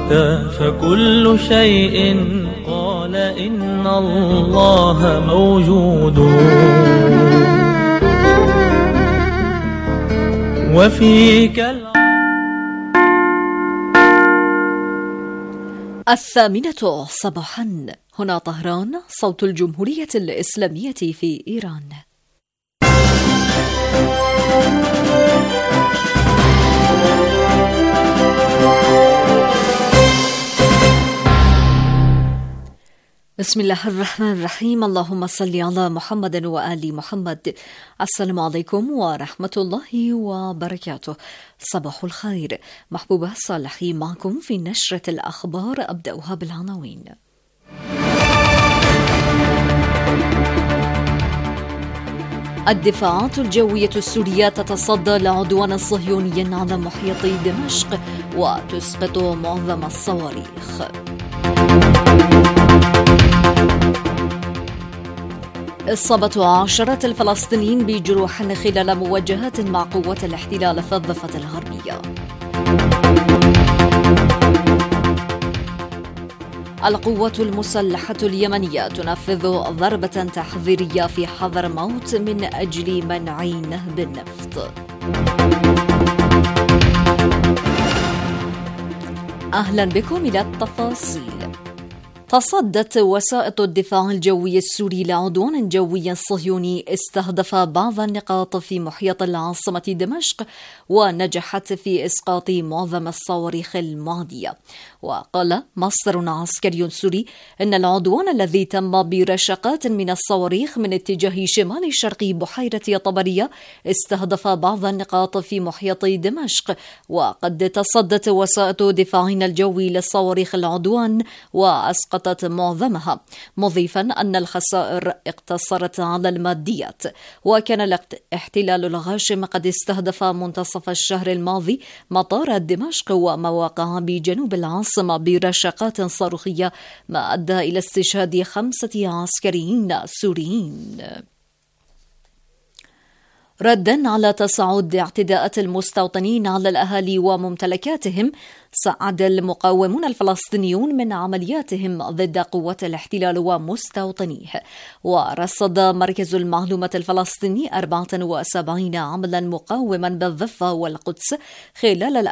فكل شيء قال إن الله موجود. وفيك 8:00 صباحا. هنا طهران، صوت الجمهورية الإسلامية في إيران. بسم الله الرحمن الرحيم. اللهم صل على محمد وآل محمد. السلام عليكم ورحمة الله وبركاته. صباح الخير. محبوبة صالحي معكم في نشرة الأخبار، أبدأها بالعناوين. الدفاعات الجوية السورية تتصدى لعدوان صهيوني على محيط دمشق وتسقط معظم الصواريخ. إصابة 10 الفلسطينيين بجروح خلال مواجهات مع قوات الاحتلال في الضفة الغربية. القوات المسلحة اليمنية تنفذ ضربة تحذيرية في حضرموت من أجل منع نهب النفط. أهلا بكم إلى التفاصيل. تصدت وسائط الدفاع الجوي السوري لعدوان جوي صهيوني استهدف بعض النقاط في محيط العاصمة دمشق ونجحت في إسقاط معظم الصواريخ المعدية. وقال مصدر عسكري سوري إن العدوان الذي تم برشقات من الصواريخ من اتجاه شمال شرقي بحيرة طبرية استهدف بعض النقاط في محيط دمشق، وقد تصدت وسائط دفاعنا الجوي للصواريخ العدوان وأسقطت معظمها، مضيفا أن الخسائر اقتصرت على الماديات. وكان الاحتلال الغاشم قد استهدف منتصف الشهر الماضي مطار دمشق ومواقع بجنوب العاصمة برشقات صاروخية، ما أدى إلى استشهاد 5 عسكريين سوريين. ردا على تصاعد اعتداءات المستوطنين على الأهالي وممتلكاتهم، صعد المقاومون الفلسطينيون من عملياتهم ضد قوات الاحتلال ومستوطنيه. ورصد مركز المعلومات الفلسطيني 74 عملا مقاوما بالضفة والقدس خلال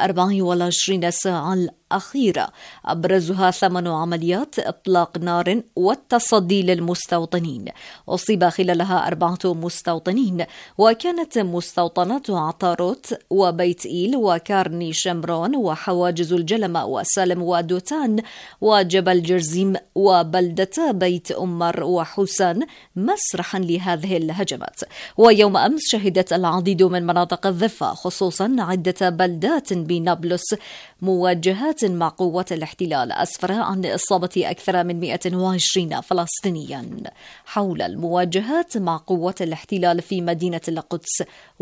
24 ساعة الأخيرة، أبرزها 8 عمليات إطلاق نار والتصدي للمستوطنين. أصيب خلالها 4 مستوطنين، وكانت مستوطنات عطاروت وبيت إيل وكارني شمرون وحواجز الجلمة وسالم ودوتان وجبل جرزيم وبلدة بيت أمر وحسان مسرحا لهذه الهجمات. ويوم أمس شهدت العديد من مناطق الضفة، خصوصا عدة بلدات بنابلس، مواجهات مع قوات الاحتلال أسفر عن إصابة أكثر من 120 فلسطينيا. حول المواجهات مع قوات الاحتلال في مدينة القدس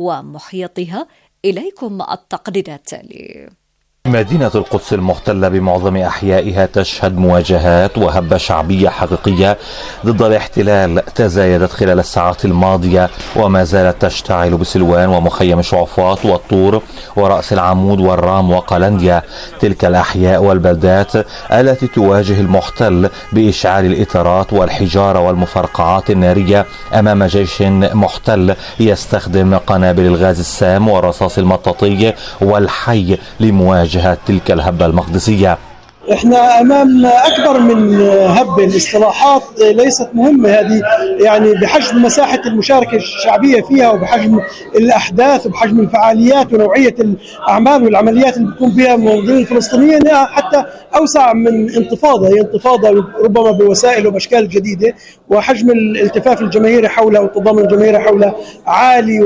ومحيطها، إليكم التقرير التالي. مدينة القدس المحتلة بمعظم أحيائها تشهد مواجهات وهبة شعبية حقيقية ضد الاحتلال تزايدت خلال الساعات الماضية، وما زالت تشتعل بسلوان ومخيم شعفاط والطور ورأس العمود والرام وقلنديا، تلك الأحياء والبلدات التي تواجه المحتل بإشعال الإطارات والحجارة والمفرقعات النارية أمام جيش محتل يستخدم قنابل الغاز السام والرصاص المطاطي والحي لمواجهة تلك الهبة المقدسية. احنا امام اكبر من هبه، الاصطلاحات ليست مهمه هذه، يعني بحجم مساحه المشاركه الشعبيه فيها وبحجم الاحداث وبحجم الفعاليات ونوعيه الاعمال والعمليات اللي بيقوم بها المنظمين الفلسطينيين، حتى اوسع من انتفاضه، هي انتفاضه ربما بوسائل وباشكال جديده، وحجم الالتفاف الجماهيري حولها والتضامن الجماهيري حولها عالي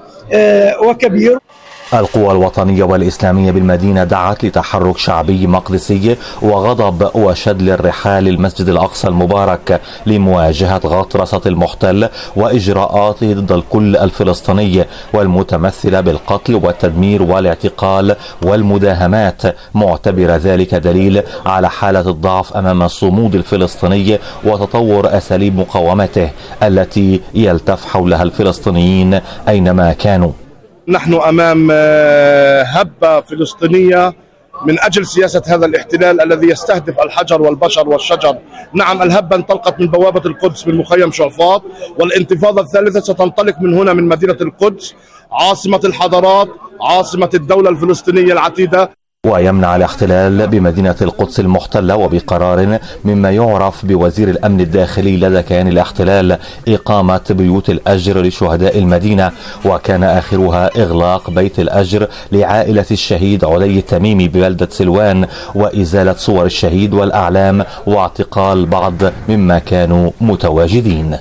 وكبير. القوى الوطنية والإسلامية بالمدينة دعت لتحرك شعبي مقدسي وغضب وشد الرحال للمسجد الأقصى المبارك لمواجهة غطرسة المحتل وإجراءاته ضد الكل الفلسطيني، والمتمثلة بالقتل والتدمير والاعتقال والمداهمات، معتبر ذلك دليل على حالة الضعف أمام الصمود الفلسطيني وتطور أساليب مقاومته التي يلتف حولها الفلسطينيين أينما كانوا. نحن أمام هبة فلسطينية من أجل سياسة هذا الاحتلال الذي يستهدف الحجر والبشر والشجر. نعم، الهبة انطلقت من بوابة القدس من مخيم شعفاط، والانتفاضة الثالثة ستنطلق من هنا من مدينة القدس عاصمة الحضارات، عاصمة الدولة الفلسطينية العتيدة. ويمنع الاحتلال بمدينة القدس المحتلة وبقرار مما يعرف بوزير الأمن الداخلي لدى كيان الاحتلال إقامة بيوت الأجر لشهداء المدينة، وكان آخرها إغلاق بيت الأجر لعائلة الشهيد علي التميمي ببلدة سلوان، وإزالة صور الشهيد والأعلام واعتقال بعض مما كانوا متواجدين.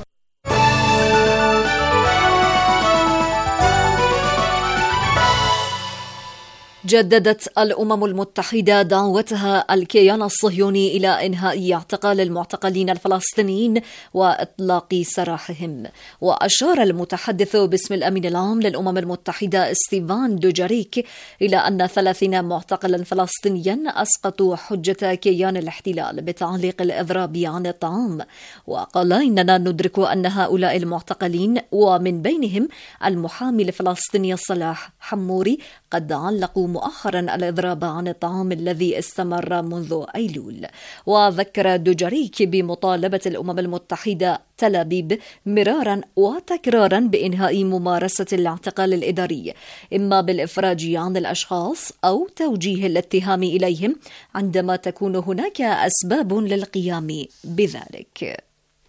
جددت الأمم المتحدة دعوتها الكيان الصهيوني إلى إنهاء اعتقال المعتقلين الفلسطينيين وإطلاق سراحهم. وأشار المتحدث باسم الأمين العام للأمم المتحدة ستيفان دوجاريك إلى أن 30 معتقلا فلسطينيا أسقطوا حجة كيان الاحتلال بتعليق الإضراب عن الطعام، وقال إننا ندرك أن هؤلاء المعتقلين ومن بينهم المحامي الفلسطيني صلاح حموري قد علقوا مؤخرا الإضراب عن الطعام الذي استمر منذ أيلول. وذكر دوجاريك بمطالبة الأمم المتحدة تل أبيب مرارا وتكرارا بإنهاء ممارسة الاعتقال الإداري، إما بالإفراج عن الأشخاص أو توجيه الاتهام إليهم عندما تكون هناك أسباب للقيام بذلك.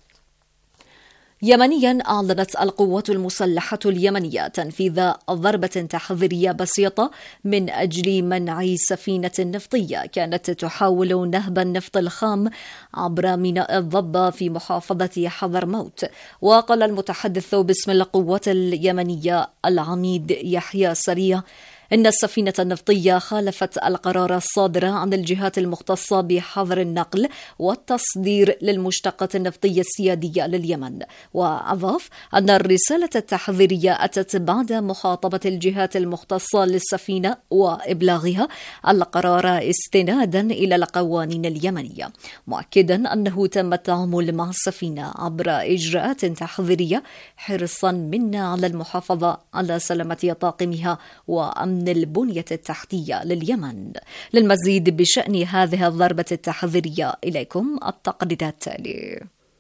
يمنيا، أعلنت القوات المسلحة اليمنية تنفيذ ضربة تحذيرية بسيطة من أجل منع سفينة نفطية كانت تحاول نهب النفط الخام عبر ميناء الضبة في محافظة حضرموت. وقال المتحدث باسم القوات اليمنية العميد يحيى سريع إن السفينة النفطية خالفت القرار الصادر عن الجهات المختصة بحظر النقل والتصدير للمشتقات النفطية السيادية لليمن. وأضاف أن الرسالة التحذيرية أتت بعد مخاطبة الجهات المختصة للسفينة وإبلاغها القرار استنادا إلى القوانين اليمنية، مؤكدا أنه تم التعامل مع السفينة عبر إجراءات تحذيرية حرصا منا على المحافظة على سلامة طاقمها وأمن البنية التحتية لليمن. للمزيد بشأن هذه الضربة التحذيرية إليكم التقرير التالي.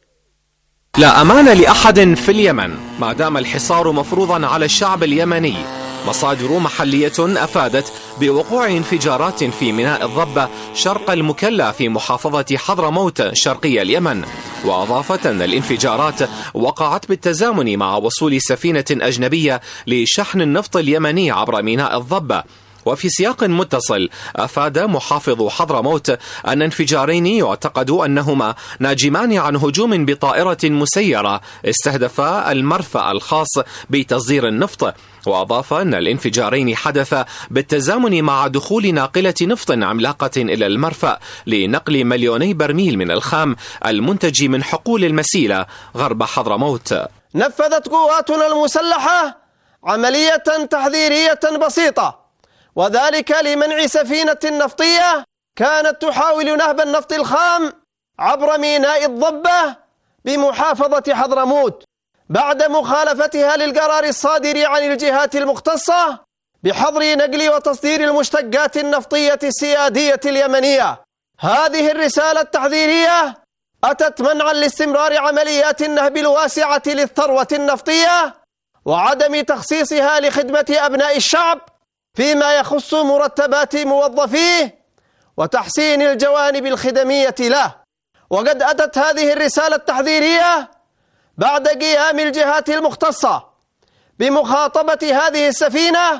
لا أمان لأحد في اليمن ما دام الحصار مفروضا على الشعب اليمني. مصادر محلية أفادت بوقوع انفجارات في ميناء الضبة شرق المكلا في محافظة حضرموت شرقي اليمن، وأضافت أن الانفجارات وقعت بالتزامن مع وصول سفينة أجنبية لشحن النفط اليمني عبر ميناء الضبة. وفي سياق متصل أفاد محافظ حضرموت أن انفجارين يعتقد أنهما ناجمان عن هجوم بطائرة مسيرة استهدفا المرفأ الخاص بتصدير النفط. وأضاف أن الانفجارين حدث بالتزامن مع دخول ناقلة نفط عملاقة إلى المرفأ لنقل 2,000,000 برميل من الخام المنتج من حقول المسيلة غرب حضرموت. نفذت قواتنا المسلحة عملية تحذيرية بسيطة، وذلك لمنع سفينة نفطية كانت تحاول نهب النفط الخام عبر ميناء الضبة بمحافظة حضرموت بعد مخالفتها للقرار الصادر عن الجهات المختصة بحظر نقل وتصدير المشتقات النفطية السيادية اليمنية. هذه الرسالة التحذيرية أتت منعا لاستمرار عمليات النهب الواسعة للثروة النفطية وعدم تخصيصها لخدمة أبناء الشعب فيما يخص مرتبات موظفيه وتحسين الجوانب الخدمية له. وقد أتت هذه الرسالة التحذيرية بعد قيام الجهات المختصة بمخاطبة هذه السفينة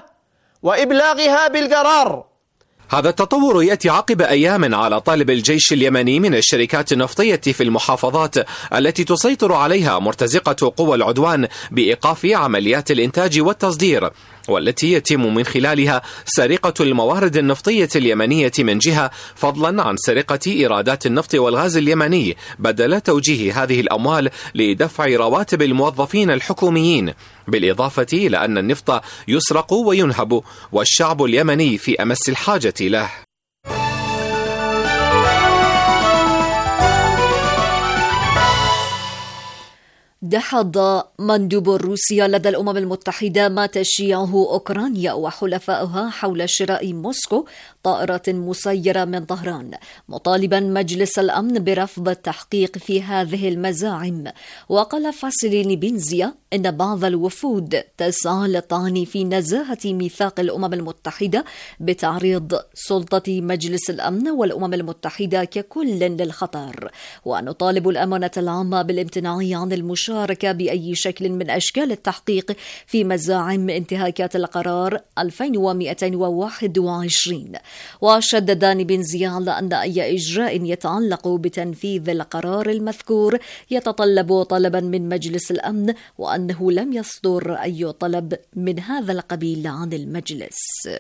وإبلاغها بالقرار. هذا التطور يأتي عقب أيام على طالب الجيش اليمني من الشركات النفطية في المحافظات التي تسيطر عليها مرتزقة قوى العدوان بإيقاف عمليات الإنتاج والتصدير، والتي يتم من خلالها سرقة الموارد النفطية اليمنية من جهة، فضلا عن سرقة إيرادات النفط والغاز اليمني بدل توجيه هذه الأموال لدفع رواتب الموظفين الحكوميين، بالإضافة إلى أن النفط يسرق وينهب والشعب اليمني في أمس الحاجة له. دحض مندوب روسيا لدى الأمم المتحدة ما تشيعه أوكرانيا وحلفائها حول شراء موسكو طائرات مسيرة من طهران، مطالبا مجلس الأمن برفض التحقيق في هذه المزاعم. وقال فاسيلي نيبينزيا إن بعض الوفود تسعى للطعن في نزاهة ميثاق الأمم المتحدة بتعريض سلطة مجلس الأمن والأمم المتحدة ككل للخطر، ونطالب الأمانة العامة بالامتناع عن المشاركة بأي شكل من أشكال التحقيق في مزاعم انتهاكات القرار 2221. وشدد نيبينزيا على أن أي إجراء يتعلق بتنفيذ القرار المذكور يتطلب طلبا من مجلس الأمن، وأنه لم يصدر أي طلب من هذا القبيل عن المجلس.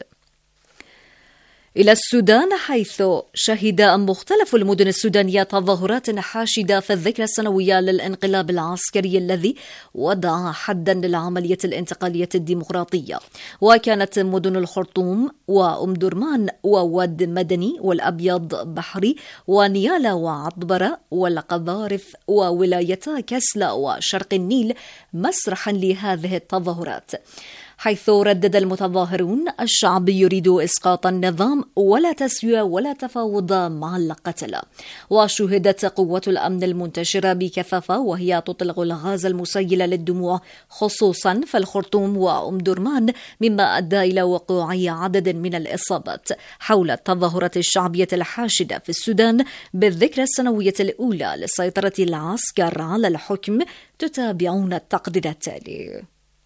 إلى السودان، حيث شهد مختلف المدن السودانية تظاهرات حاشدة في الذكرى السنوية للانقلاب العسكري الذي وضع حدا للعملية الانتقالية الديمقراطية. وكانت مدن الخرطوم وأم درمان وود مدني والأبيض بحري ونيالا وعطبرة والقذارف وولايتا كسلا وشرق النيل مسرحا لهذه التظاهرات، حيث ردد المتظاهرون: الشعب يريد إسقاط النظام ولا تسوية ولا تفاوض مع القتلة. وشهدت قوات الأمن المنتشرة بكثافة وهي تطلق الغاز المسيل للدموع خصوصا في الخرطوم وأم درمان، مما أدى إلى وقوع عدد من الإصابات حول التظاهرات الشعبية الحاشدة في السودان بالذكرى السنوية الأولى لسيطرة العسكر على الحكم. تتابعون التقرير التالي.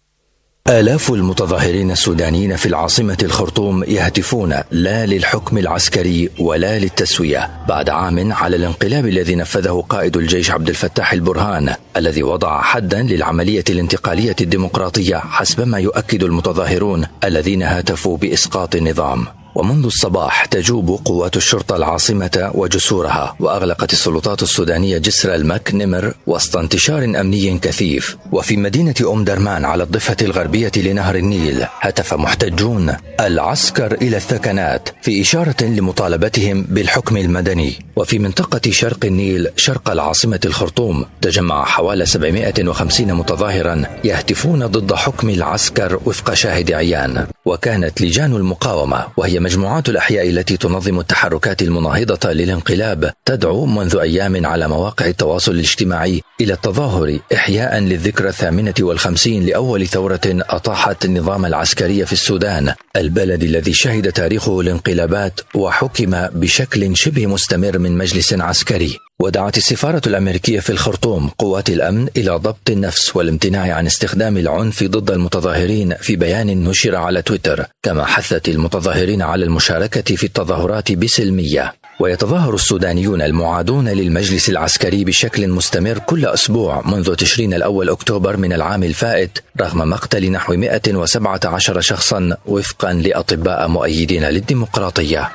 آلاف المتظاهرين السودانيين في العاصمة الخرطوم يهتفون لا للحكم العسكري ولا للتسوية بعد عام على الانقلاب الذي نفذه قائد الجيش عبد الفتاح البرهان، الذي وضع حدا للعملية الانتقالية الديمقراطية حسب ما يؤكد المتظاهرون الذين هتفوا بإسقاط النظام. ومنذ الصباح تجوب قوات الشرطة العاصمة وجسورها، وأغلقت السلطات السودانية جسر المك نمر وسط انتشار أمني كثيف. وفي مدينة أم درمان على الضفة الغربية لنهر النيل هتف محتجون: العسكر إلى الثكنات، في إشارة لمطالبتهم بالحكم المدني. وفي منطقة شرق النيل شرق العاصمة الخرطوم تجمع حوالي 750 متظاهرا يهتفون ضد حكم العسكر وفق شاهد عيان. وكانت لجان المقاومة، وهي مجموعات الأحياء التي تنظم التحركات المناهضة للانقلاب، تدعو منذ أيام على مواقع التواصل الاجتماعي إلى التظاهر إحياء للذكرى 58 لأول ثورة أطاحت النظام العسكري في السودان، البلد الذي شهد تاريخه الانقلابات وحكم بشكل شبه مستمر من مجلس عسكري. ودعت السفارة الأمريكية في الخرطوم قوات الأمن إلى ضبط النفس والامتناع عن استخدام العنف ضد المتظاهرين في بيان نشر على تويتر، كما حثت المتظاهرين على المشاركة في التظاهرات بسلمية. ويتظاهر السودانيون المعادون للمجلس العسكري بشكل مستمر كل أسبوع منذ تشرين الأول أكتوبر من العام الفائت، رغم مقتل نحو 117 شخصا وفقا لأطباء مؤيدين للديمقراطية.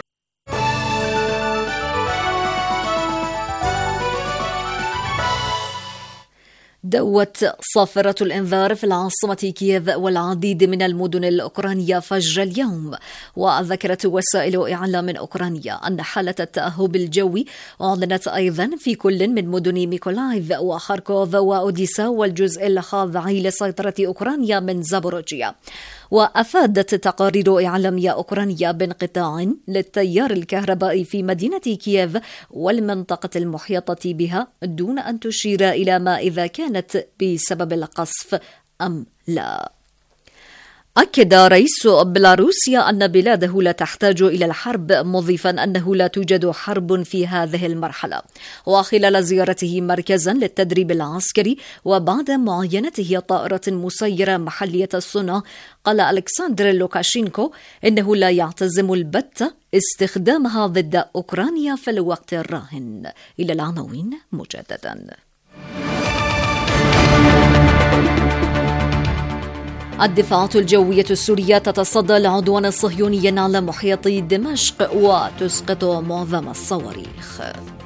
دوت صافرة الإنذار في العاصمة كييف والعديد من المدن الأوكرانية فجر اليوم. وذكرت وسائل إعلام أوكرانية أن حالة التأهب الجوي أعلنت أيضا في كل من مدن ميكولايف وخاركوف وأوديسا والجزء الخاضع لسيطرة أوكرانيا من زابوروجيا. وأفادت تقارير إعلامية أوكرانية بانقطاع للتيار الكهربائي في مدينة كييف والمنطقة المحيطة بها، دون أن تشير إلى ما إذا كانت بسبب القصف أم لا. أكد رئيس بيلاروسيا أن بلاده لا تحتاج إلى الحرب، مضيفا أنه لا توجد حرب في هذه المرحلة. وخلال زيارته مركزا للتدريب العسكري وبعد معاينته طائرة مسيرة محلية الصنع، قال ألكسندر لوكاشينكو إنه لا يعتزم البتة استخدامها ضد أوكرانيا في الوقت الراهن. إلى العناوين مجددا. الدفاعات الجوية السورية تتصدى العدوان الصهيوني على محيط دمشق وتسقط معظم الصواريخ.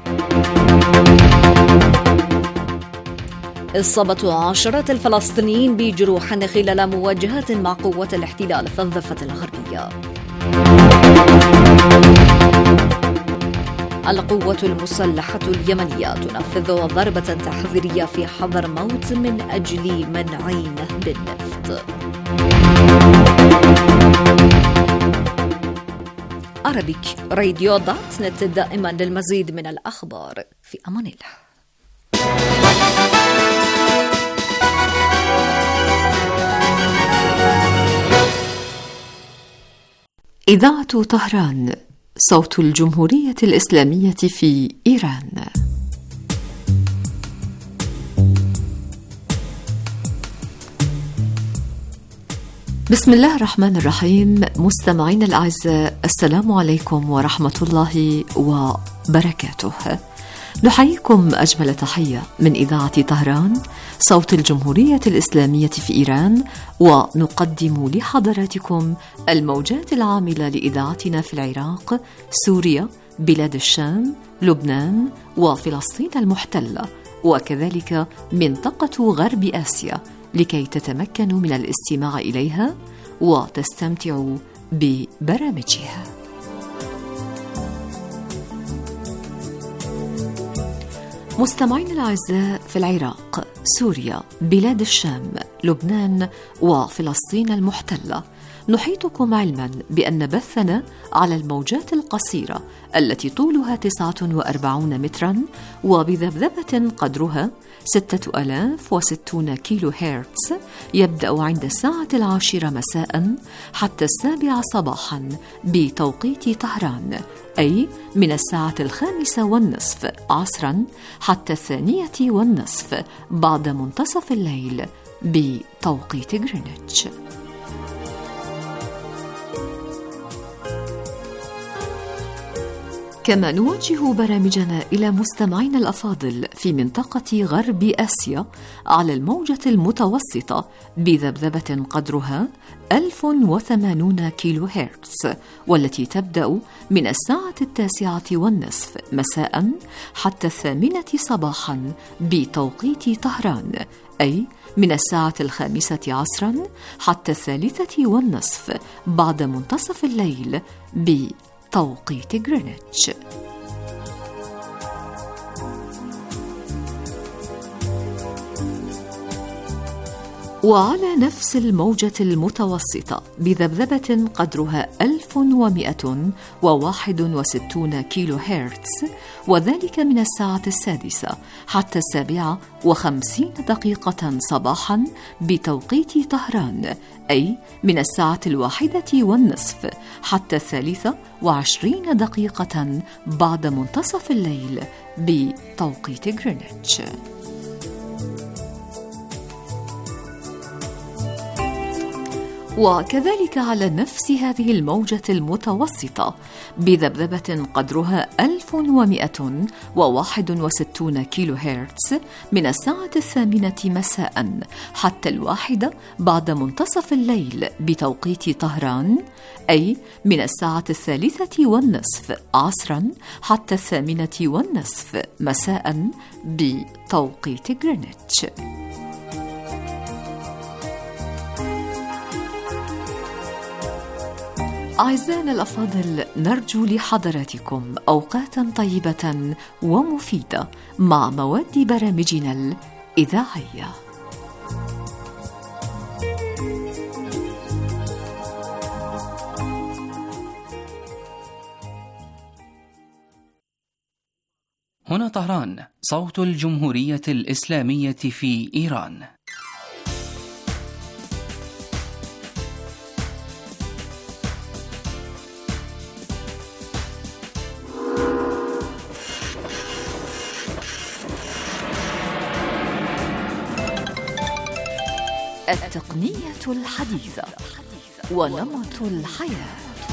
إصابة عشرات الفلسطينيين بجروح خلال مواجهات مع قوات الاحتلال في الضفة الغربية. القوة المسلحة اليمنية تنفذ ضربة تحذيرية في حضرموت من أجل منع نهب النفط. Arabic-radio.net دائما للمزيد من الأخبار. في أمان الله. إذاعة طهران، صوت الجمهورية الإسلامية في إيران. بسم الله الرحمن الرحيم. مستمعين الأعزاء، السلام عليكم ورحمة الله وبركاته. نحييكم أجمل تحية من إذاعة طهران، صوت الجمهورية الإسلامية في إيران، ونقدم لحضراتكم الموجات العاملة لإذاعتنا في العراق، سوريا، بلاد الشام، لبنان وفلسطين المحتلة، وكذلك منطقة غرب آسيا، لكي تتمكنوا من الاستماع إليها وتستمتعوا ببرامجها. مستمعين الأعزاء، في العراق، سوريا، بلاد الشام، لبنان وفلسطين المحتلة، نحيطكم علما بأن بثنا على الموجات القصيرة التي طولها 49 مترا وبذبذبة قدرها 6060 كيلو هرتز يبدأ عند الساعة 10 مساء حتى 7 صباحا بتوقيت طهران، أي من الساعة 5:30 عصرا حتى 2:30 بعد منتصف الليل بتوقيت غرينتش. كما نوجه برامجنا إلى مستمعينا الأفاضل في منطقة غرب آسيا على الموجة المتوسطة بذبذبة قدرها 1080 كيلو هرتز، والتي تبدأ من الساعة 9:30 مساء حتى 8 صباحا بتوقيت طهران، أي من الساعة 5 عصرا حتى 3:30 بعد منتصف الليل بتوقيت غرينتش. وعلى نفس الموجة المتوسطة بذبذبة قدرها 1161 كيلو هرتز، وذلك من الساعة 6 حتى 57 صباحا بتوقيت طهران، أي من الساعة 1:30 حتى 23 بعد منتصف الليل بتوقيت غرينتش. وكذلك على نفس هذه الموجة المتوسطة بذبذبة قدرها 1161 كيلو هرتز من الساعة 8 مساء حتى 1 بعد منتصف الليل بتوقيت طهران، أي من الساعة 3:30 عصرا حتى 8:30 مساء بتوقيت غرينتش. أعزائنا الأفاضل، نرجو لحضراتكم أوقاتا طيبة ومفيدة مع مواد برامجنا الإذاعية. هنا طهران، صوت الجمهورية الإسلامية في إيران. التقنية الحديثة ونمط الحياة.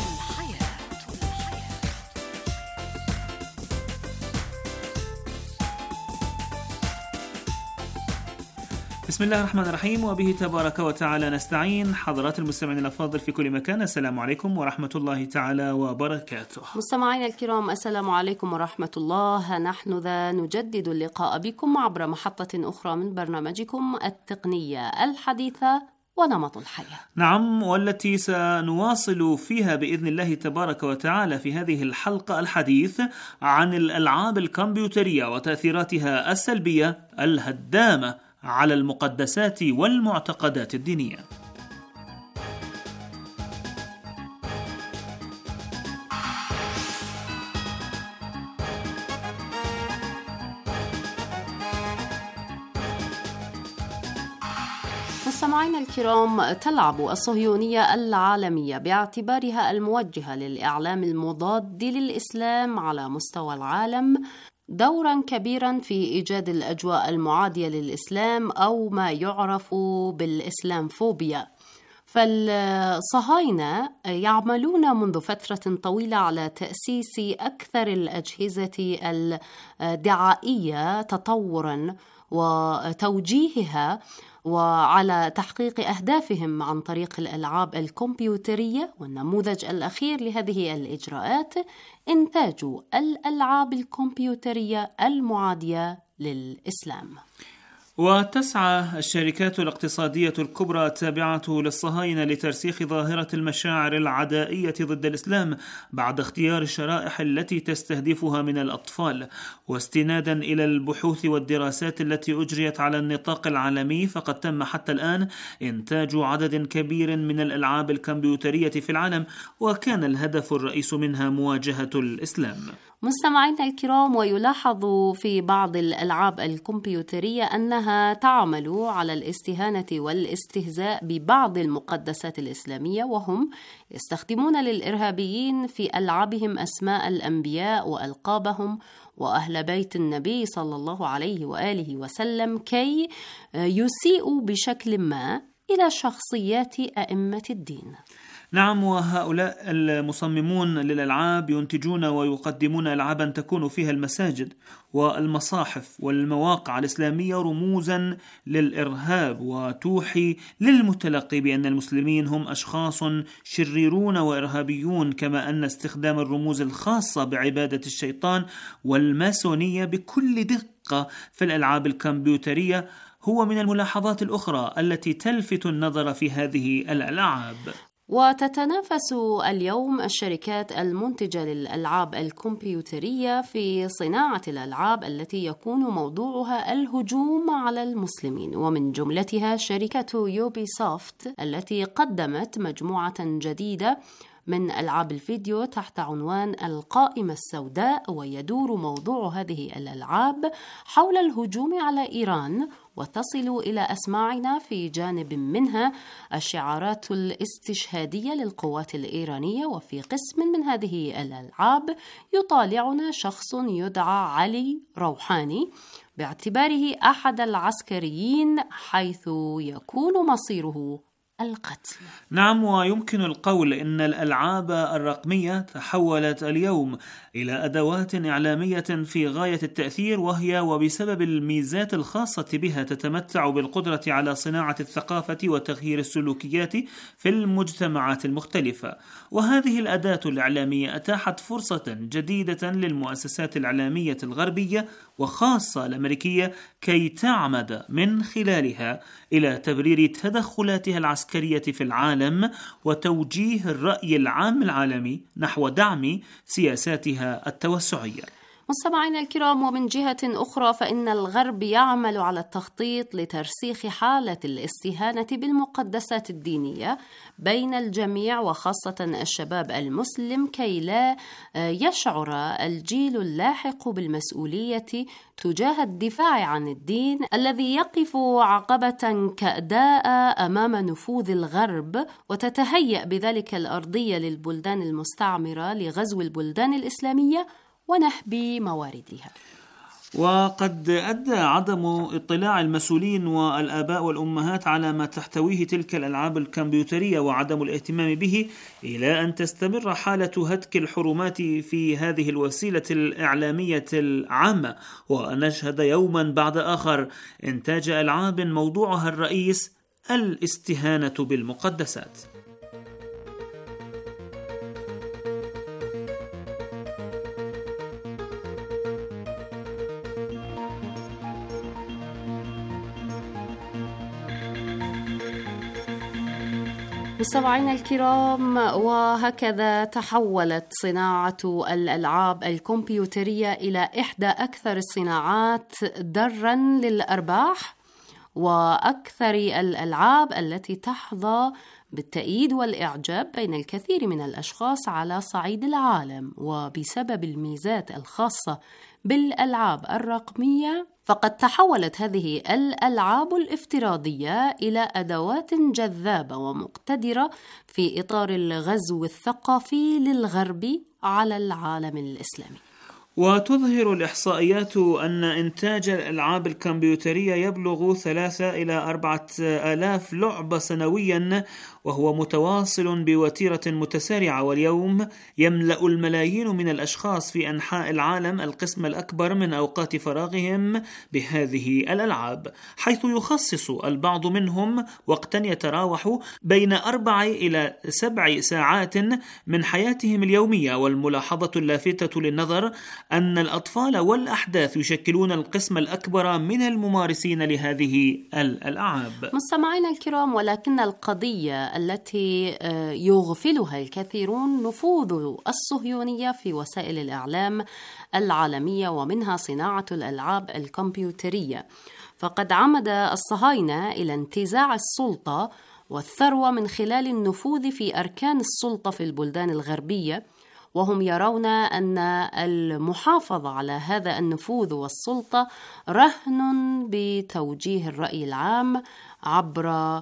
بسم الله الرحمن الرحيم، وبه تبارك وتعالى نستعين. حضرات المستمعين الأفاضل في كل مكان، السلام عليكم ورحمة الله تعالى وبركاته. مستمعينا الكرام، السلام عليكم ورحمة الله. نحن ذا نجدد اللقاء بكم عبر محطة أخرى من برنامجكم التقنية الحديثة ونمط الحياة. نعم، والتي سنواصل فيها بإذن الله تبارك وتعالى في هذه الحلقة الحديث عن الألعاب الكمبيوترية وتأثيراتها السلبية الهدامة على المقدسات والمعتقدات الدينية. مستمعينا الكرام، تلعب الصهيونية العالمية باعتبارها الموجهة للإعلام المضاد للإسلام على مستوى العالم دورا كبيرا في إيجاد الأجواء المعادية للإسلام أو ما يعرف بالإسلامفوبيا. فالصهاينة يعملون منذ فترة طويلة على تأسيس أكثر الأجهزة الدعائية تطورا وتوجيهها وعلى تحقيق أهدافهم عن طريق الألعاب الكمبيوترية. والنموذج الأخير لهذه الإجراءات إنتاج الألعاب الكمبيوترية المعادية للإسلام. وتسعى الشركات الاقتصادية الكبرى التابعة للصهاينة لترسيخ ظاهرة المشاعر العدائية ضد الإسلام بعد اختيار الشرائح التي تستهدفها من الأطفال. واستنادا إلى البحوث والدراسات التي أجريت على النطاق العالمي، فقد تم حتى الآن إنتاج عدد كبير من الألعاب الكمبيوترية في العالم، وكان الهدف الرئيس منها مواجهة الإسلام. مستمعينا الكرام، ويلاحظ في بعض الألعاب الكمبيوترية أنها تعمل على الاستهانة والاستهزاء ببعض المقدسات الإسلامية، وهم يستخدمون للإرهابيين في ألعابهم أسماء الأنبياء وألقابهم وأهل بيت النبي صلى الله عليه وآله وسلم كي يسيئوا بشكل ما إلى شخصيات أئمة الدين. نعم، وهؤلاء المصممون للألعاب ينتجون ويقدمون ألعابا تكون فيها المساجد والمصاحف والمواقع الإسلامية رموزا للإرهاب، وتوحي للمتلقي بأن المسلمين هم أشخاص شريرون وإرهابيون، كما أن استخدام الرموز الخاصة بعبادة الشيطان والماسونية بكل دقة في الألعاب الكمبيوترية هو من الملاحظات الأخرى التي تلفت النظر في هذه الألعاب. وتتنافس اليوم الشركات المنتجة للألعاب الكمبيوترية في صناعة الألعاب التي يكون موضوعها الهجوم على المسلمين، ومن جملتها شركة يوبي سوفت التي قدمت مجموعة جديدة من ألعاب الفيديو تحت عنوان القائمة السوداء. ويدور موضوع هذه الألعاب حول الهجوم على إيران، وتصل إلى أسماعنا في جانب منها الشعارات الاستشهادية للقوات الإيرانية. وفي قسم من هذه الألعاب يطالعنا شخص يدعى علي روحاني باعتباره أحد العسكريين، حيث يكون مصيره القتل. نعم، ويمكن القول إن الألعاب الرقمية تحولت اليوم إلى أدوات إعلامية في غاية التأثير، وهي وبسبب الميزات الخاصة بها تتمتع بالقدرة على صناعة الثقافة وتغيير السلوكيات في المجتمعات المختلفة. وهذه الأداة الإعلامية أتاحت فرصة جديدة للمؤسسات الإعلامية الغربية وخاصة الأمريكية كي تعمد من خلالها إلى تبرير تدخلاتها العسكرية في العالم وتوجيه الرأي العام العالمي نحو دعم سياساتها التوسعية. مستمعينا الكرام، ومن جهة أخرى فإن الغرب يعمل على التخطيط لترسيخ حالة الاستهانة بالمقدسات الدينية بين الجميع وخاصة الشباب المسلم، كي لا يشعر الجيل اللاحق بالمسؤولية تجاه الدفاع عن الدين الذي يقف عقبة كأداء أمام نفوذ الغرب، وتتهيأ بذلك الأرضية للبلدان المستعمرة لغزو البلدان الإسلامية ونهب مواردها. وقد أدى عدم اطلاع المسؤولين والآباء والأمهات على ما تحتويه تلك الألعاب الكمبيوترية وعدم الاهتمام به إلى أن تستمر حالة هتك الحرمات في هذه الوسيلة الإعلامية العامة، ونشهد يوما بعد آخر إنتاج ألعاب موضوعها الرئيس الاستهانة بالمقدسات. مستمعينا الكرام، وهكذا تحولت صناعة الألعاب الكمبيوترية إلى إحدى أكثر الصناعات ضرراً للأرباح وأكثر الألعاب التي تحظى بالتأييد والإعجاب بين الكثير من الأشخاص على صعيد العالم. وبسبب الميزات الخاصة بالألعاب الرقمية فقد تحولت هذه الألعاب الافتراضية إلى أدوات جذابة ومقتدرة في إطار الغزو الثقافي للغرب على العالم الإسلامي. وتظهر الإحصائيات أن إنتاج الألعاب الكمبيوترية يبلغ 3 إلى 4 آلاف لعبة سنويا، وهو متواصل بوتيرة متسارعة، واليوم يملأ الملايين من الأشخاص في أنحاء العالم القسم الأكبر من أوقات فراغهم بهذه الألعاب، حيث يخصص البعض منهم وقتا يتراوح بين 4 إلى 7 ساعات من حياتهم اليومية. والملاحظة اللافتة للنظر أن الأطفال والأحداث يشكلون القسم الأكبر من الممارسين لهذه الألعاب. مستمعينا الكرام، ولكن القضية التي يغفلها الكثيرون نفوذ الصهيونية في وسائل الإعلام العالمية، ومنها صناعة الألعاب الكمبيوترية. فقد عمد الصهاينة إلى انتزاع السلطة والثروة من خلال النفوذ في أركان السلطة في البلدان الغربية، وهم يرون أن المحافظة على هذا النفوذ والسلطة رهن بتوجيه الرأي العام عبر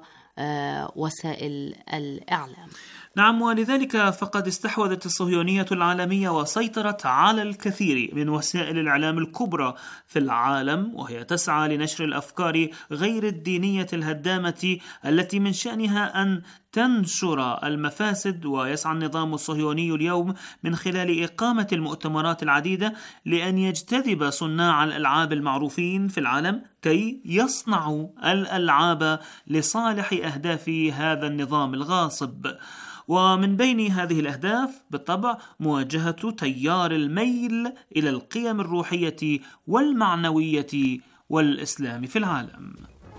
وسائل الإعلام. نعم، ولذلك فقد استحوذت الصهيونية العالمية وسيطرت على الكثير من وسائل الإعلام الكبرى في العالم، وهي تسعى لنشر الأفكار غير الدينية الهدامة التي من شأنها أن تنشر المفاسد. ويسعى النظام الصهيوني اليوم من خلال إقامة المؤتمرات العديدة لأن يجتذب صناع الألعاب المعروفين في العالم كي يصنعوا الألعاب لصالح أهداف هذا النظام الغاصب. ومن بين هذه الأهداف بالطبع مواجهة تيار الميل إلى القيم الروحية والمعنوية والإسلام في العالم.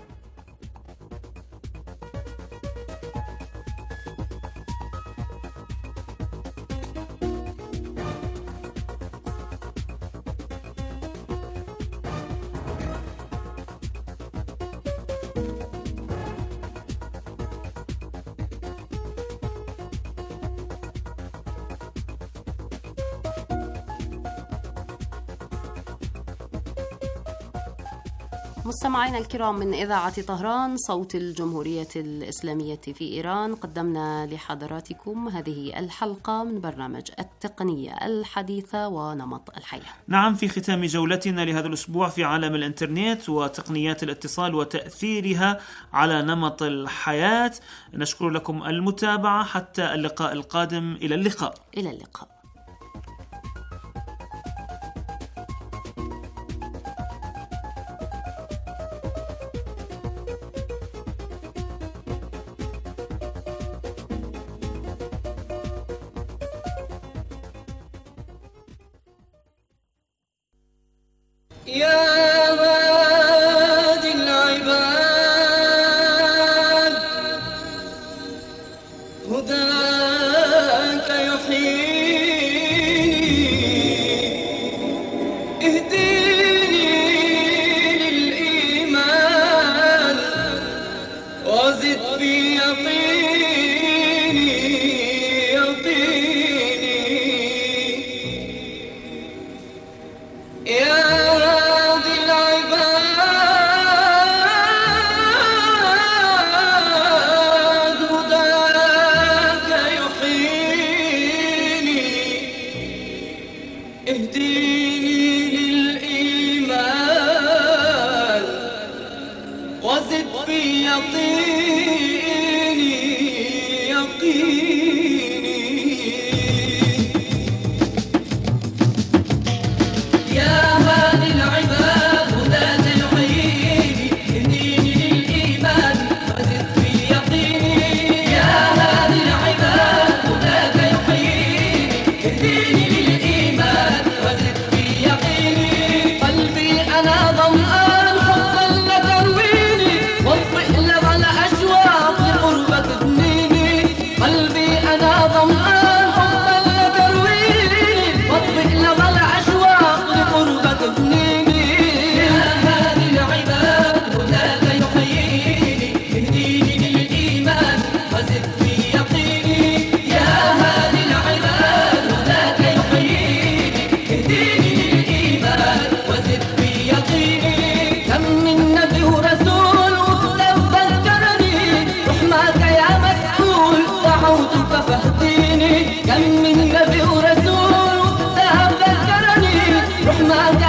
مستمعينا الكرام، من إذاعة طهران صوت الجمهورية الإسلامية في إيران، قدمنا لحضراتكم هذه الحلقة من برنامج التقنية الحديثة ونمط الحياة. نعم، في ختام جولتنا لهذا الأسبوع في عالم الإنترنت وتقنيات الاتصال وتأثيرها على نمط الحياة، نشكر لكم المتابعة حتى اللقاء القادم. إلى اللقاء. إلى اللقاء. يا هادي العباد هداك يحييني، اهديني للإيمان وزد في يقيني قلبي أنا ظمآن حبا لترويني واطفئ لظى الأشواق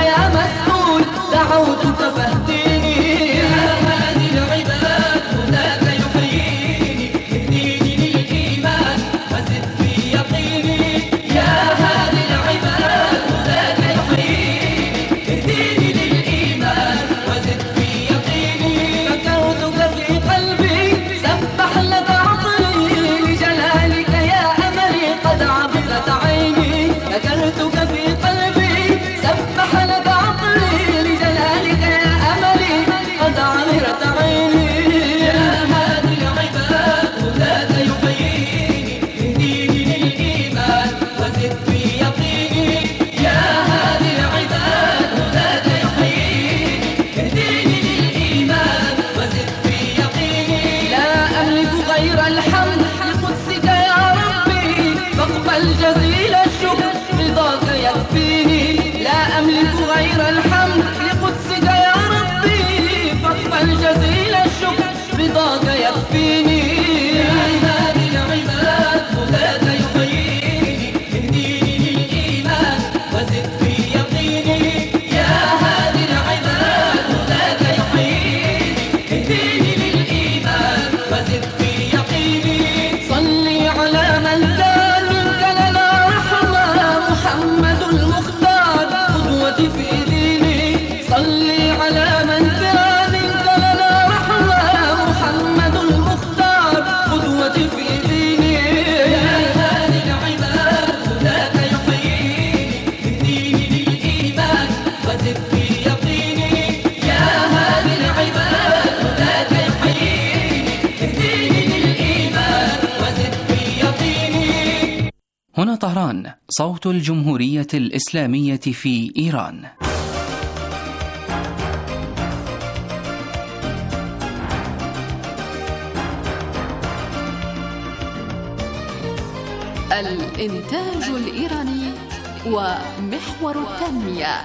يا مسؤول دعوتك فاهديني يا هادي العباد هداك يحييني اهديني للإيمان وزد في يقيني يا هادي العباد هداك يحييني اهديني للإيمان وزد في يقيني ذكرتك في قلبي سبح لك عطري لجلالك يا أملي قد عبرت عيني ذكرتك في قلبي سبح لك عطري لجلالك يا أملي قد عبرت عيني يا هادي العباد هداك يحييني اهديني للإيمان وزد في يقيني يا هادي العباد هداك يحييني اهديني للإيمان وزد في يقيني لا أملك غير الحمد لقدسك يا ربي فاقبل جزيل الشكر رضاك يكفيني لا أملك غير الحمد لقدسك يا ربي فاقبل جزيل الشكر رضاك يكفيني يا هادي العباد هداك يحييني اهديني للإيمان وزد في يقيني يا هادي العباد هداك يحييني اهديني للإيمان وزد في يقيني صلي على من كان منك لنا رحمة محمد المختار قدوتي في ديني صلي على من كان منك لنا رحمة محمد المختار قدوتي في ديني يا هادي العباد هداك يحييني اهديني للإيمان وزد في يقيني يا هادي العباد هداك يحييني اهديني للإيمان وزد في يقيني. هنا طهران، صوت الجمهورية الإسلامية في إيران. الإنتاج الإيراني ومحور التنمية.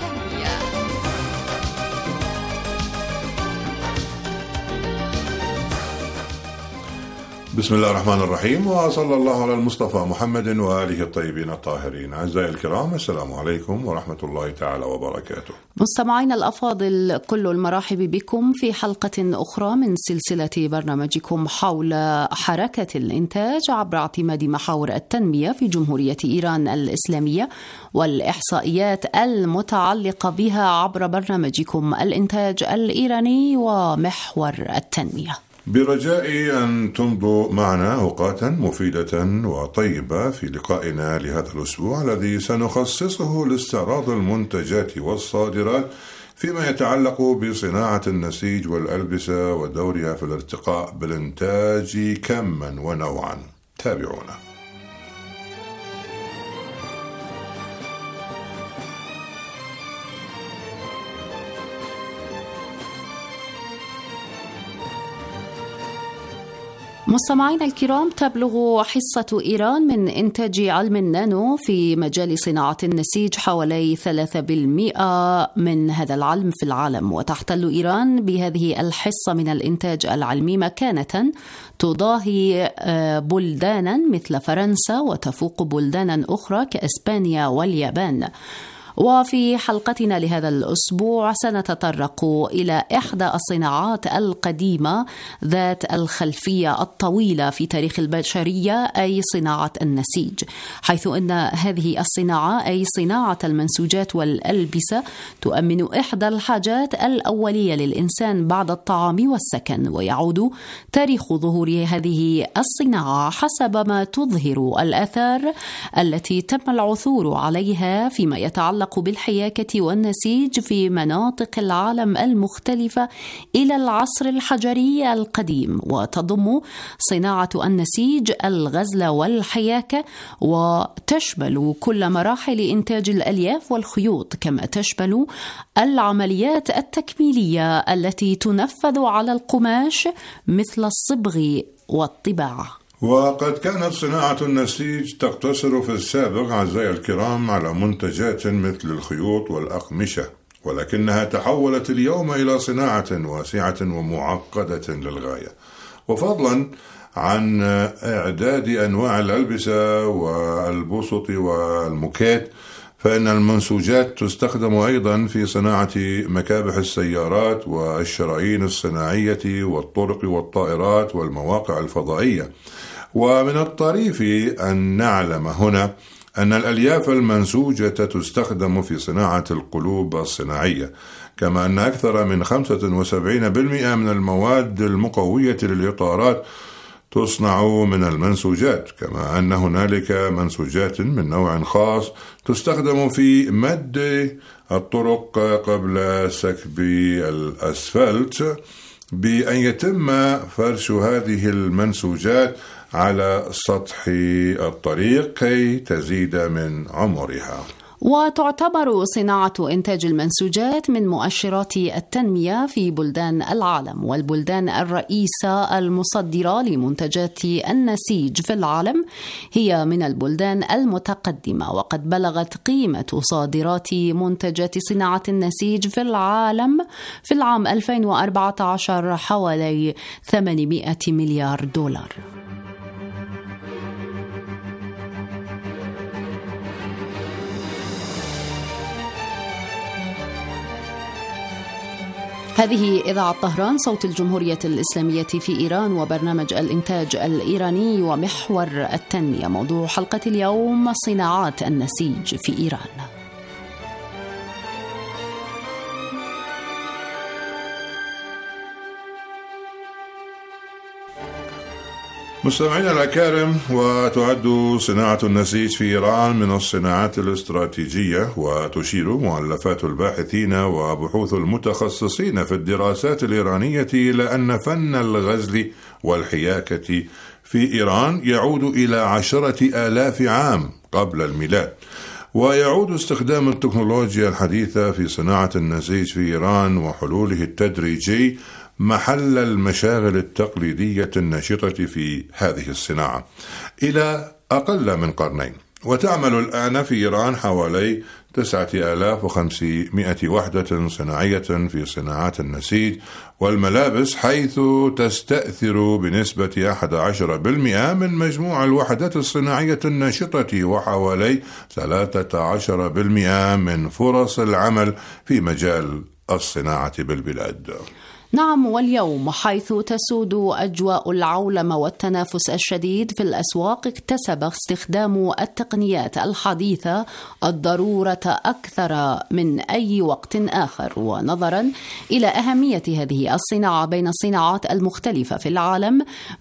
بسم الله الرحمن الرحيم، وصلى الله على المصطفى محمد وآله الطيبين الطاهرين. أعزائي الكرام، السلام عليكم ورحمة الله تعالى وبركاته. مستمعينا الأفاضل، كل المرحب بكم في حلقة أخرى من سلسلة برنامجكم حول حركة الإنتاج عبر اعتماد محاور التنمية في جمهورية إيران الإسلامية والإحصائيات المتعلقة بها عبر برنامجكم الإنتاج الإيراني ومحور التنمية، برجاء أن تمضوا معنا أوقاتا مفيدة وطيبة في لقائنا لهذا الأسبوع الذي سنخصصه لاستعراض المنتجات والصادرات فيما يتعلق بصناعة النسيج والألبسة ودورها في الارتقاء بالإنتاج كما ونوعا. تابعونا. مستمعينا الكرام، تبلغ حصة إيران من إنتاج علم النانو في مجال صناعة النسيج حوالي 3% من هذا العلم في العالم، وتحتل إيران بهذه الحصة من الإنتاج العلمي مكانة تضاهي بلدانا مثل فرنسا وتفوق بلدانا أخرى كإسبانيا واليابان. وفي حلقتنا لهذا الأسبوع سنتطرق إلى إحدى الصناعات القديمة ذات الخلفية الطويلة في تاريخ البشرية، أي صناعة النسيج، حيث أن هذه الصناعة أي صناعة المنسوجات والألبسة تؤمن إحدى الحاجات الأولية للإنسان بعد الطعام والسكن. ويعود تاريخ ظهور هذه الصناعة حسب ما تظهر الآثار التي تم العثور عليها فيما يتعلق بالحياكة والنسيج في مناطق العالم المختلفة إلى العصر الحجري القديم، وتضم صناعة النسيج الغزل والحياكة، وتشمل كل مراحل إنتاج الألياف والخيوط، كما تشمل العمليات التكميلية التي تنفذ على القماش مثل الصبغ والطباعة. وقد كانت صناعة النسيج تقتصر في السابق أعزائي الكرام على منتجات مثل الخيوط والأقمشة، ولكنها تحولت اليوم إلى صناعة واسعة ومعقدة للغاية، وفضلا عن إعداد أنواع الألبسة والبسط والمكات، فإن المنسوجات تستخدم أيضا في صناعة مكابح السيارات والشرايين الصناعية والطرق والطائرات والمواقع الفضائية. ومن الطريف أن نعلم هنا أن الألياف المنسوجة تستخدم في صناعة القلوب الصناعية، كما أن أكثر من 75% من المواد المقوية للإطارات تصنع من المنسوجات، كما أن هنالك منسوجات من نوع خاص تستخدم في مد الطرق قبل سكب الأسفلت، بأن يتم فرش هذه المنسوجات على سطح الطريق كي تزيد من عمرها. وتعتبر صناعة إنتاج المنسوجات من مؤشرات التنمية في بلدان العالم، والبلدان الرئيسة المصدرة لمنتجات النسيج في العالم هي من البلدان المتقدمة، وقد بلغت قيمة صادرات منتجات صناعة النسيج في العالم في العام 2014 حوالي 800 مليار دولار. هذه إذاعة طهران صوت الجمهورية الإسلامية في إيران وبرنامج الإنتاج الإيراني ومحور التنمية. موضوع حلقة اليوم صناعات النسيج في إيران. مستمعينا الأكارم، وتعد صناعة النسيج في إيران من الصناعات الاستراتيجية، وتشير مؤلفات الباحثين وبحوث المتخصصين في الدراسات الإيرانية إلى أن فن الغزل والحياكة في إيران يعود إلى 10,000 عام قبل الميلاد، ويعود استخدام التكنولوجيا الحديثة في صناعة النسيج في إيران وحلوله التدريجي محل المشاغل التقليدية النشطة في هذه الصناعة إلى أقل من قرنين. وتعمل الآن في إيران حوالي 9500 وحدة صناعية في صناعات النسيج والملابس، حيث تستأثر بنسبة 11% من مجموع الوحدات الصناعية النشطة، وحوالي 13% من فرص العمل في مجال الصناعة بالبلاد. نعم، واليوم حيث تسود أجواء العولمة والتنافس الشديد في الأسواق، اكتسب استخدام التقنيات الحديثة الضرورة أكثر من أي وقت آخر. ونظرا إلى أهمية هذه الصناعة بين الصناعات المختلفة في العالم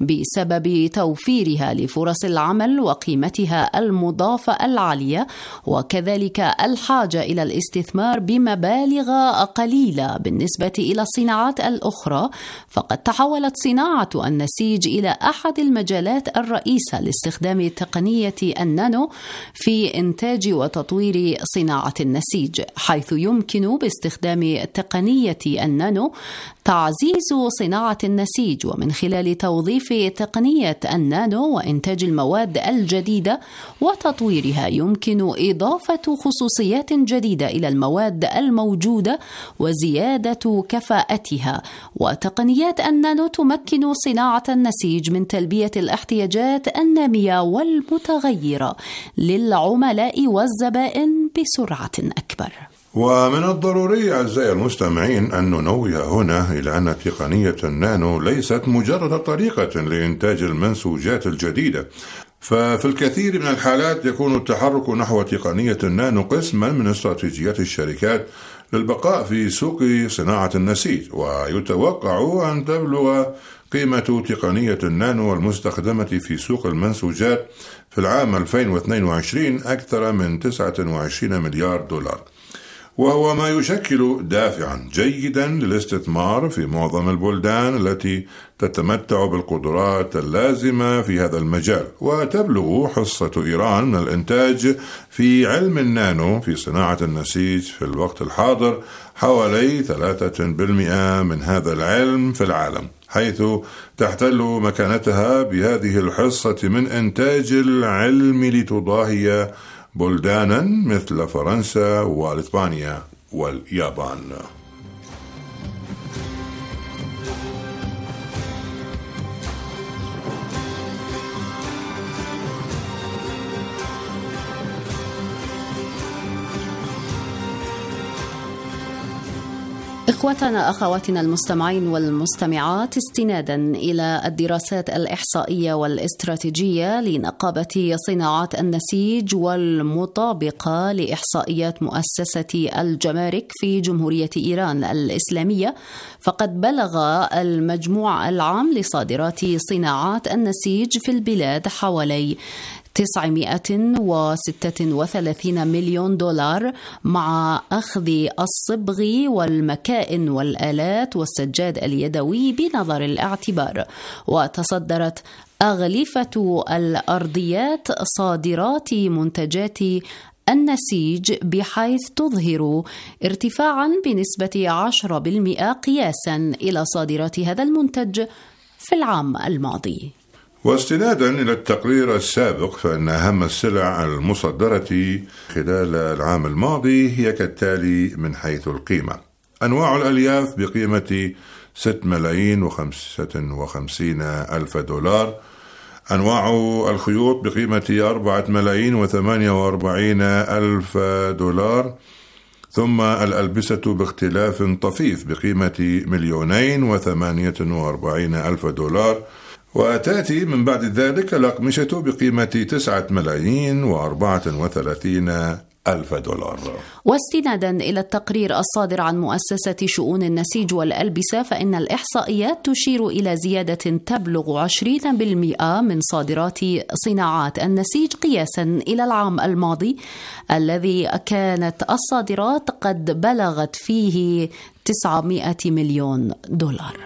بسبب توفيرها لفرص العمل وقيمتها المضافة العالية، وكذلك الحاجة إلى الاستثمار بمبالغ قليلة بالنسبة إلى الصناعات الأخرى، فقد تحولت صناعة النسيج إلى أحد المجالات الرئيسة لاستخدام تقنية النانو في إنتاج وتطوير صناعة النسيج، حيث يمكن باستخدام تقنية النانو تعزيز صناعة النسيج، ومن خلال توظيف تقنية النانو وإنتاج المواد الجديدة وتطويرها يمكن إضافة خصوصيات جديدة إلى المواد الموجودة وزيادة كفاءتها. وتقنيات النانو تمكن صناعة النسيج من تلبية الاحتياجات النامية والمتغيرة للعملاء والزبائن بسرعة أكبر. ومن الضروري أعزائي المستمعين أن ننوه هنا إلى أن تقنية النانو ليست مجرد طريقة لإنتاج المنسوجات الجديدة، ففي الكثير من الحالات يكون التحرك نحو تقنية النانو قسما من استراتيجيات الشركات للبقاء في سوق صناعة النسيج. ويتوقع أن تبلغ قيمة تقنية النانو المستخدمة في سوق المنسوجات في العام 2022 أكثر من 29 مليار دولار، وهو ما يشكل دافعا جيدا للاستثمار في معظم البلدان التي تتمتع بالقدرات اللازمة في هذا المجال. وتبلغ حصة إيران من الإنتاج في علم النانو في صناعة النسيج في الوقت الحاضر حوالي 3% من هذا العلم في العالم، حيث تحتل مكانتها بهذه الحصة من إنتاج العلم لتضاهي بلدانا مثل فرنسا وإسبانيا واليابان. إخوتنا أخواتنا المستمعين والمستمعات، استنادا إلى الدراسات الإحصائية والاستراتيجية لنقابة صناعات النسيج والمطابقة لإحصائيات مؤسسة الجمارك في جمهورية إيران الإسلامية، فقد بلغ المجموع العام لصادرات صناعات النسيج في البلاد حوالي 936 مليون دولار، مع أخذ الصبغ والمكائن والآلات والسجاد اليدوي بنظر الاعتبار. وتصدرت أغلفة الأرضيات صادرات منتجات النسيج، بحيث تظهر ارتفاعا بنسبة 10% قياسا إلى صادرات هذا المنتج في العام الماضي. واستنادا إلى التقرير السابق، فإن أهم السلع المصدرة خلال العام الماضي هي كالتالي من حيث القيمة: أنواع الألياف بقيمة 6,055,000 دولار، أنواع الخيوط بقيمة 4,048,000 دولار، ثم الألبسة باختلاف طفيف بقيمة 2,048,000 دولار، وتأتي من بعد ذلك الأقمشة بقيمة 9,034,000 دولار. واستنادا إلى التقرير الصادر عن مؤسسة شؤون النسيج والألبسة، فإن الإحصائيات تشير إلى زيادة تبلغ 20% من صادرات صناعات النسيج قياسا إلى العام الماضي، الذي كانت الصادرات قد بلغت فيه 900 مليون دولار.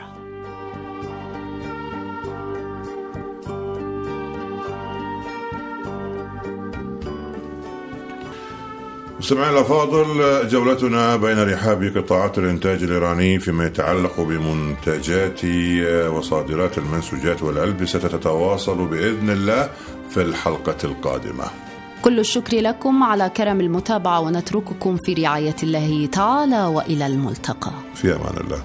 مستمعينا الأفاضل، جولتنا بين رحاب قطاعات الإنتاج الإيراني فيما يتعلق بمنتجات وصادرات المنسوجات والألبسة تتواصل بإذن الله في الحلقة القادمة. كل الشكر لكم على كرم المتابعة، ونترككم في رعاية الله تعالى، وإلى الملتقى. في أمان الله.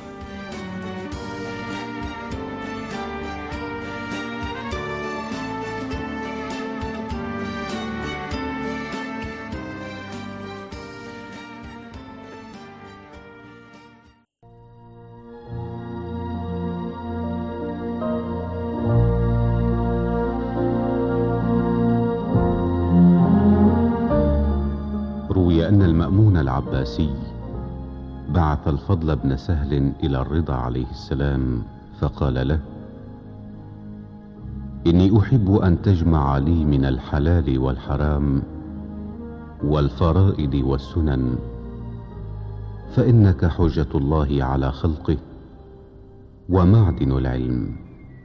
أن المأمون العباسي بعث الفضل بن سهل إلى الرضا عليه السلام فقال له: إني أحب أن تجمع لي من الحلال والحرام والفرائض والسنن، فإنك حجة الله على خلقه ومعدن العلم.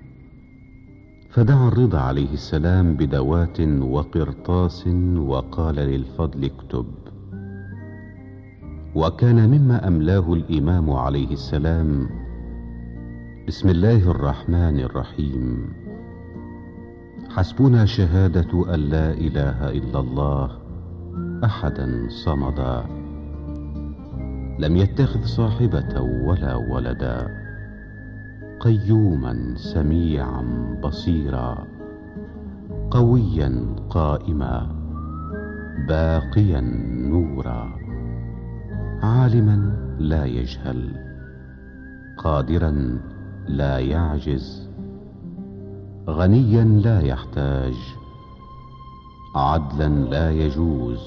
فدعا الرضا عليه السلام بدوات وقرطاس وقال للفضل: اكتب. وكان مما أملاه الإمام عليه السلام: بسم الله الرحمن الرحيم، حسبنا شهادة أن لا إله إلا الله أحدا صمدا، لم يتخذ صاحبة ولا ولدا، قيوما سميعا بصيرا، قويا قائما، باقيا نورا، عالما لا يجهل، قادرا لا يعجز، غنيا لا يحتاج، عدلا لا يجوز،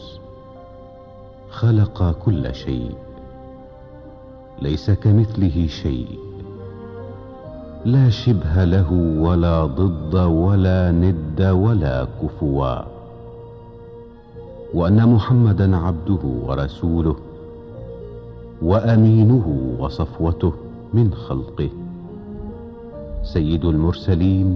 خلق كل شيء، ليس كمثله شيء، لا شبه له ولا ضد ولا ند ولا كفوا، وأن محمدا عبده ورسوله وأمينه وصفوته من خلقه، سيد المرسلين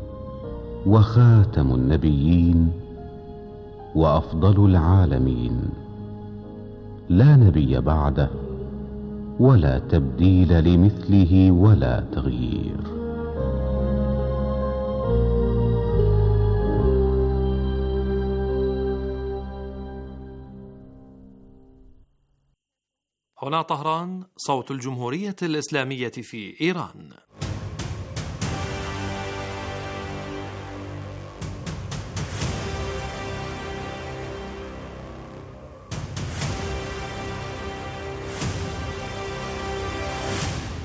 وخاتم النبيين وأفضل العالمين، لا نبي بعده ولا تبديل لمثله ولا تغيير. هنا طهران، صوت الجمهورية الإسلامية في إيران.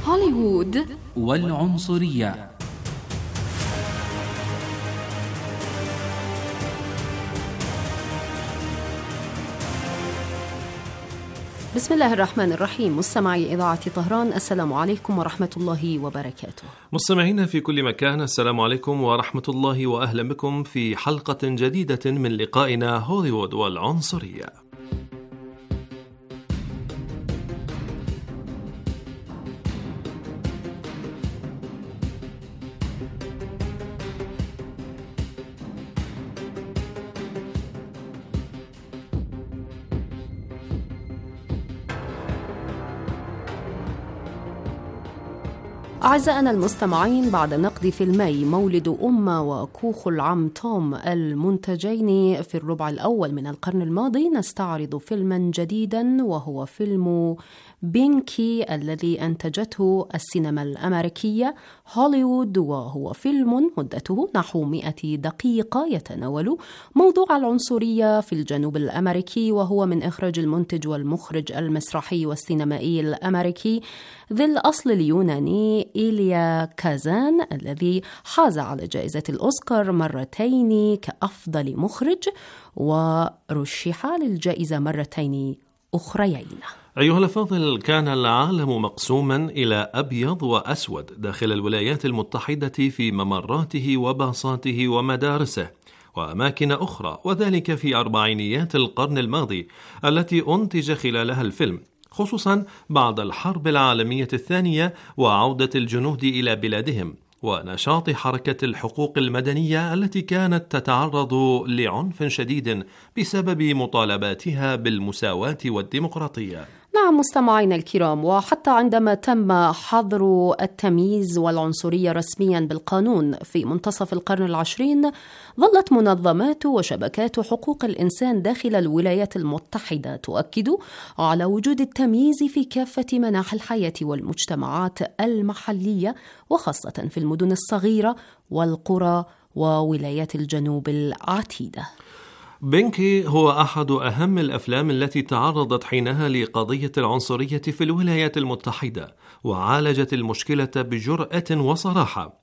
هوليوود والعنصرية. بسم الله الرحمن الرحيم. مستمعي إذاعة طهران، السلام عليكم ورحمة الله وبركاته. مستمعينا في كل مكان، السلام عليكم ورحمة الله وأهلا بكم في حلقة جديدة من لقائنا هوليوود والعنصرية. أعزائنا المستمعين، بعد نقد فيلمي مولد أمة وكوخ العم توم المنتجين في الربع الأول من القرن الماضي، نستعرض فيلما جديدا وهو فيلم بينكي الذي أنتجته السينما الأمريكية هوليوود، وهو فيلم مدته نحو 100 دقيقة يتناول موضوع العنصرية في الجنوب الأمريكي، وهو من إخراج المنتج والمخرج المسرحي والسينمائي الأمريكي ذي الأصل اليوناني إيليا كازان، الذي حاز على جائزة الأوسكار مرتين كأفضل مخرج ورشح للجائزة مرتين أخريين. أيها الأفاضل، كان العالم مقسوما إلى أبيض وأسود داخل الولايات المتحدة في ممراته وباصاته ومدارسه وأماكن أخرى، وذلك في أربعينيات القرن الماضي التي أنتج خلالها الفيلم، خصوصا بعد الحرب العالمية الثانية وعودة الجنود إلى بلادهم ونشاط حركة الحقوق المدنية التي كانت تتعرض لعنف شديد بسبب مطالباتها بالمساواة والديمقراطية. نعم مستمعينا الكرام، وحتى عندما تم حظر التمييز والعنصرية رسميا بالقانون في منتصف القرن العشرين، ظلت منظمات وشبكات حقوق الإنسان داخل الولايات المتحدة تؤكد على وجود التمييز في كافة مناحي الحياة والمجتمعات المحلية، وخاصة في المدن الصغيرة والقرى وولايات الجنوب العتيدة. بينكي هو أحد أهم الأفلام التي تعرضت حينها لقضية العنصرية في الولايات المتحدة، وعالجت المشكلة بجرأة وصراحة،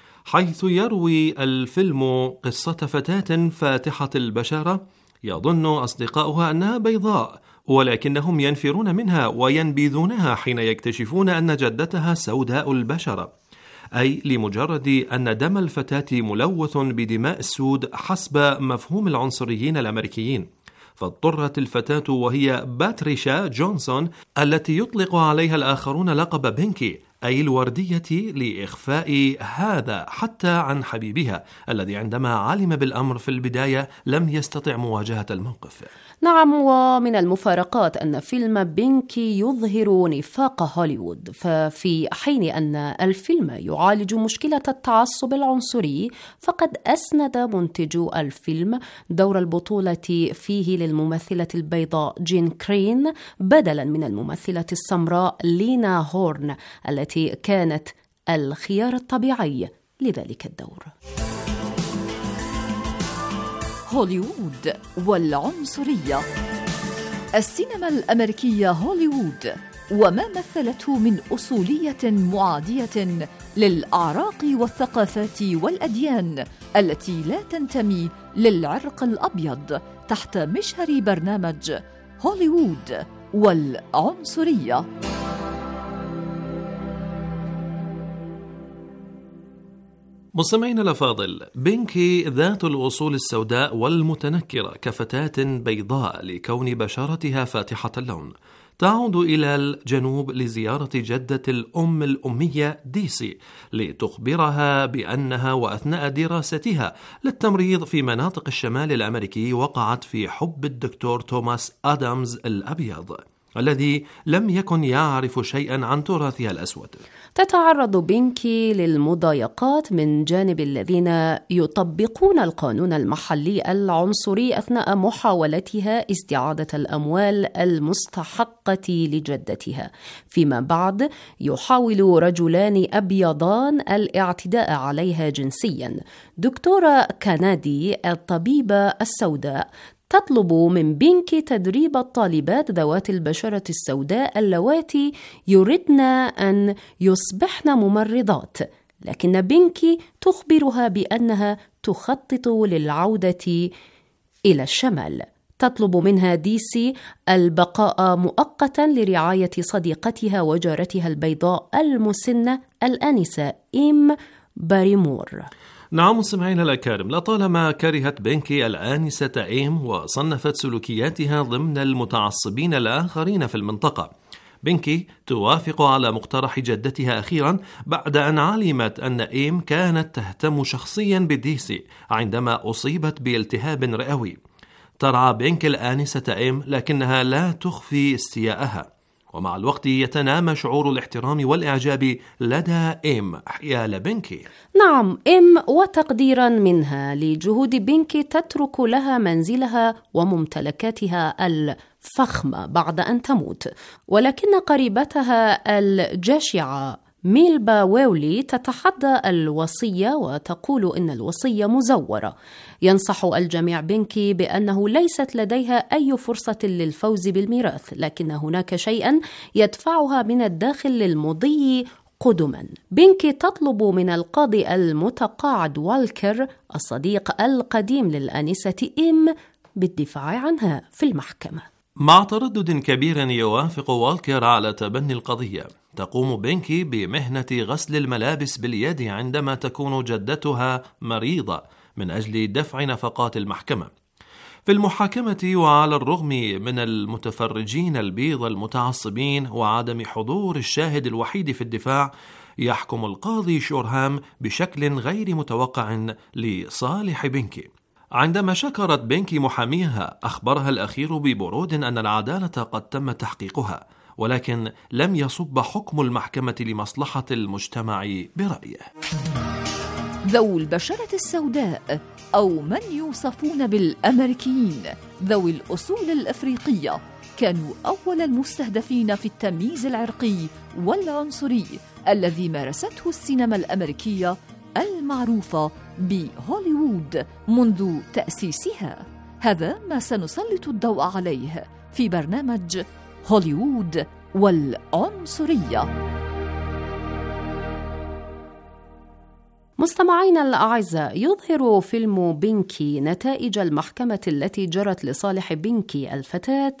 حيث يروي الفيلم قصة فتاة فاتحة البشرة يظن أصدقاؤها أنها بيضاء، ولكنهم ينفرون منها وينبذونها حين يكتشفون أن جدتها سوداء البشرة، أي لمجرد أن دم الفتاة ملوث بدماء السود حسب مفهوم العنصريين الأمريكيين. فاضطرت الفتاة وهي باتريشا جونسون التي يطلق عليها الآخرون لقب بينكي أي الوردية لإخفاء هذا حتى عن حبيبها الذي عندما علم بالأمر في البداية لم يستطع مواجهة الموقف. نعم، ومن المفارقات أن فيلم بينكي يظهر نفاق هوليوود، ففي حين أن الفيلم يعالج مشكلة التعصب العنصري، فقد أسند منتجو الفيلم دور البطولة فيه للممثلة البيضاء جين كرين بدلا من الممثلة السمراء لينا هورن التي كانت الخيار الطبيعي لذلك الدور. هوليوود والعنصرية. السينما الأمريكية هوليوود وما مثلته من أصولية معادية للأعراق والثقافات والأديان التي لا تنتمي للعرق الأبيض تحت مشهر برنامج هوليوود والعنصرية. مستمعينا الأفاضل، بينكي ذات الأصول السوداء والمتنكرة كفتاة بيضاء لكون بشرتها فاتحة اللون، تعود إلى الجنوب لزيارة جدة الأم الأمية ديسي لتخبرها بأنها وأثناء دراستها للتمريض في مناطق الشمال الأمريكي وقعت في حب الدكتور توماس آدامز الأبيض الذي لم يكن يعرف شيئا عن تراثها الأسود. تتعرض بينكي للمضايقات من جانب الذين يطبقون القانون المحلي العنصري أثناء محاولتها استعادة الأموال المستحقة لجدتها، فيما بعد يحاول رجلان أبيضان الاعتداء عليها جنسيا. دكتورة كندي الطبيبة السوداء تطلب من بينكي تدريب الطالبات ذوات البشرة السوداء اللواتي يردن أن يصبحن ممرضات، لكن بينكي تخبرها بأنها تخطط للعودة إلى الشمال. تطلب منها ديسي البقاء مؤقتا لرعاية صديقتها وجارتها البيضاء المسنة الآنسة إيم باريمور. نعم مستمعينا الأكارم، لطالما كرهت بينكي الآنسة إيم وصنفت سلوكياتها ضمن المتعصبين الآخرين في المنطقة. بينكي توافق على مقترح جدتها أخيرا بعد أن علمت أن إيم كانت تهتم شخصيا بديسي عندما أصيبت بالتهاب رئوي. ترعى بينكي الآنسة إيم لكنها لا تخفي استياءها، ومع الوقت يتنامى شعور الاحترام والإعجاب لدى إيم حيال بينكي. نعم، إيم وتقديرا منها لجهود بينكي تترك لها منزلها وممتلكاتها الفخمة بعد أن تموت، ولكن قريبتها الجشعة ميلبا ويولي تتحدى الوصية وتقول إن الوصية مزورة. ينصح الجميع بينكي بأنه ليست لديها أي فرصة للفوز بالميراث، لكن هناك شيئا يدفعها من الداخل للمضي قدما. بينكي تطلب من القاضي المتقاعد والكر الصديق القديم للآنسة إيم بالدفاع عنها في المحكمة. مع تردد كبير يوافق والكر على تبني القضية. تقوم بينكي بمهنة غسل الملابس باليد عندما تكون جدتها مريضة من أجل دفع نفقات المحكمة. في المحاكمة، وعلى الرغم من المتفرجين البيض المتعصبين وعدم حضور الشاهد الوحيد في الدفاع، يحكم القاضي شورهام بشكل غير متوقع لصالح بينكي. عندما شكرت بينكي محاميها، أخبرها الأخير ببرود أن العدالة قد تم تحقيقها، ولكن لم يصب حكم المحكمة لمصلحة المجتمع برأيه. ذوو البشرة السوداء أو من يوصفون بالأمريكيين ذوي الأصول الأفريقية كانوا أول المستهدفين في التمييز العرقي والعنصري الذي مارسته السينما الأمريكية المعروفة بهوليوود منذ تأسيسها. هذا ما سنسلط الضوء عليه في برنامج هوليوود والعنصرية. مستمعينا الأعزاء، يظهر فيلم بينكي نتائج المحكمة التي جرت لصالح بينكي الفتاة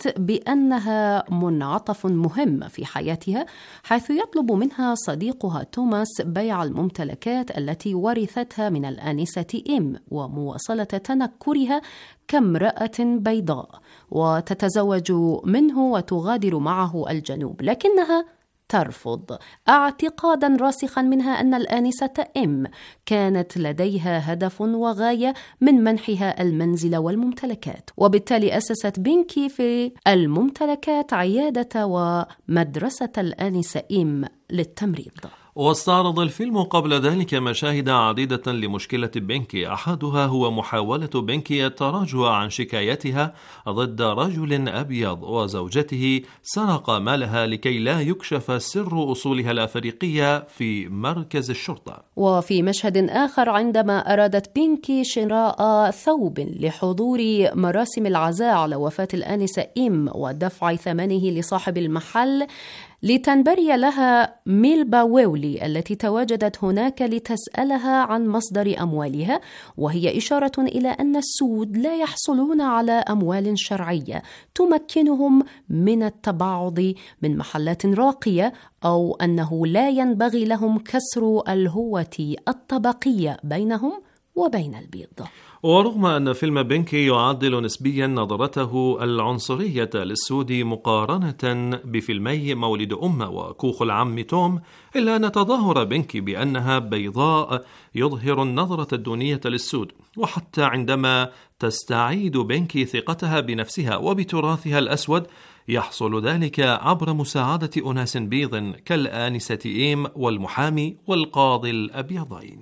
بأنها منعطف مهم في حياتها، حيث يطلب منها صديقها توماس بيع الممتلكات التي ورثتها من الآنسة إيم ومواصلة تنكرها كامرأة بيضاء، وتتزوج منه وتغادر معه الجنوب، لكنها ترفض، اعتقادا راسخا منها أن الآنسة إيم كانت لديها هدف وغاية من منحها المنزل والممتلكات. وبالتالي أسست بينكي في الممتلكات عيادة ومدرسة الآنسة إيم للتمريض. واستعرض الفيلم قبل ذلك مشاهد عديدة لمشكلة بينكي. أحدها هو محاولة بينكي التراجع عن شكايتها ضد رجل أبيض وزوجته سرق مالها لكي لا يكشف سر أصولها الأفريقية في مركز الشرطة. وفي مشهد آخر، عندما أرادت بينكي شراء ثوب لحضور مراسم العزاء على وفاة الآنسة إيم ودفع ثمنه لصاحب المحل، لتنبري لها ميلبا ويولي التي تواجدت هناك لتسألها عن مصدر أموالها، وهي إشارة إلى أن السود لا يحصلون على أموال شرعية تمكنهم من التباعد من محلات راقية، أو أنه لا ينبغي لهم كسر الهوة الطبقية بينهم وبين البيض. ورغم أن فيلم بينكي يعدل نسبيا نظرته العنصرية للسود مقارنة بفيلمي مولد أمه وكوخ العم توم، إلا أن تظاهر بينكي بأنها بيضاء يظهر النظرة الدونية للسود. وحتى عندما تستعيد بينكي ثقتها بنفسها وبتراثها الأسود، يحصل ذلك عبر مساعدة أناس بيض كالآنسة إيم والمحامي والقاضي الأبيضين.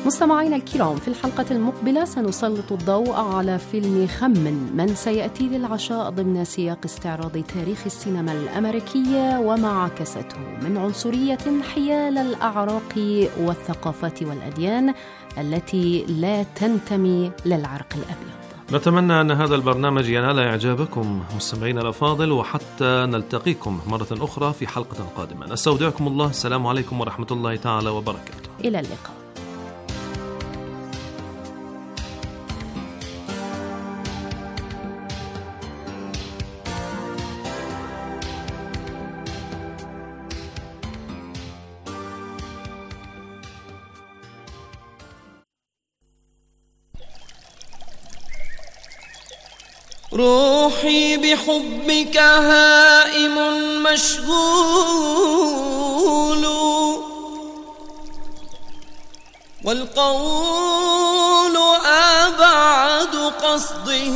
مستمعينا الكرام، في الحلقة المقبلة سنسلط الضوء على فيلم خمن من سيأتي للعشاء ضمن سياق استعراض تاريخ السينما الأمريكية وما عكسته من عنصرية حيال الأعراق والثقافات والأديان التي لا تنتمي للعرق الأبيض. نتمنى أن هذا البرنامج ينال إعجابكم مستمعينا الأفاضل، وحتى نلتقيكم مرة أخرى في حلقة قادمة. نستودعكم الله. السلام عليكم ورحمة الله تعالى وبركاته. إلى اللقاء. روحي بحبك هائم مشغول، والقول أبعد قصده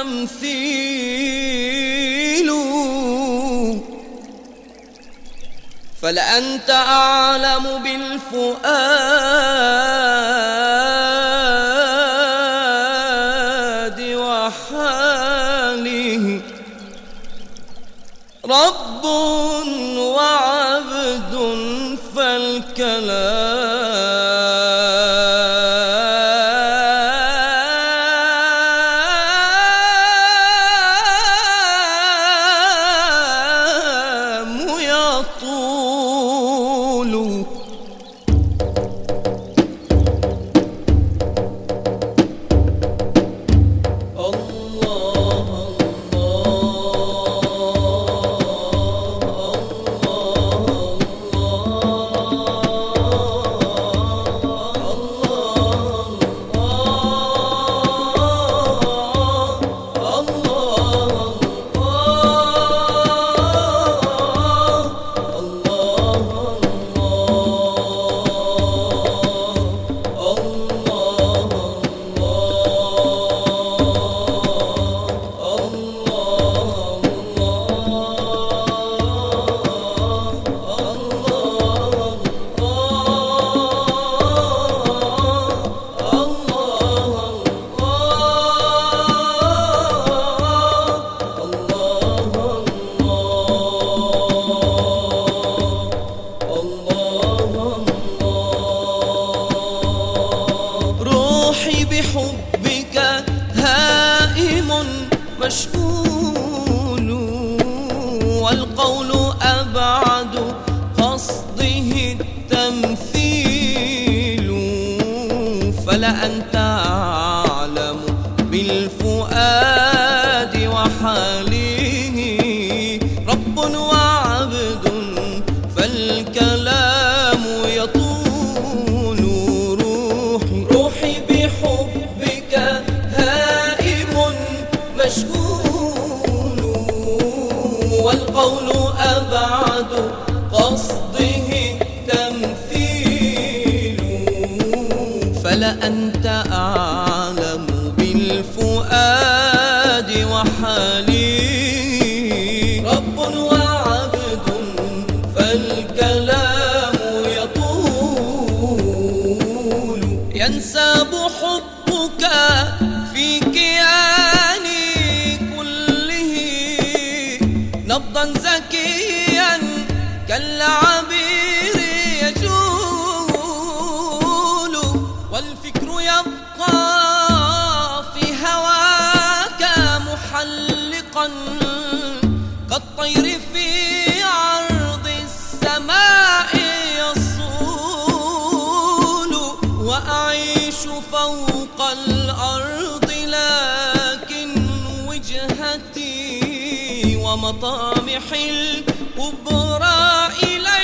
التمثيل، فلأنت أعلم بالفؤاد وحاله، رب وعبد فالكلام يطول. بحبك هائم مشغول، والقول أبعد قصده التمثيل، فلأنت أعلم بالفؤاد وحاله، رب وعبد فالكلام يطول. روحي بحبك هائم مشغول، والقول أبعد قصده التمثيل، فلأنت أعلم بالفؤاد وحاله، رب وعبد فالكلام يطول. ينساب حبك في كياني كله نبضا زكيا كالعبير يجول، والفكر يبقى في هواك محلقا كالطير في عرض السماء يصول، وأعيش فوق الأرض لكن وجهتي ومطامحي الكبرى إلى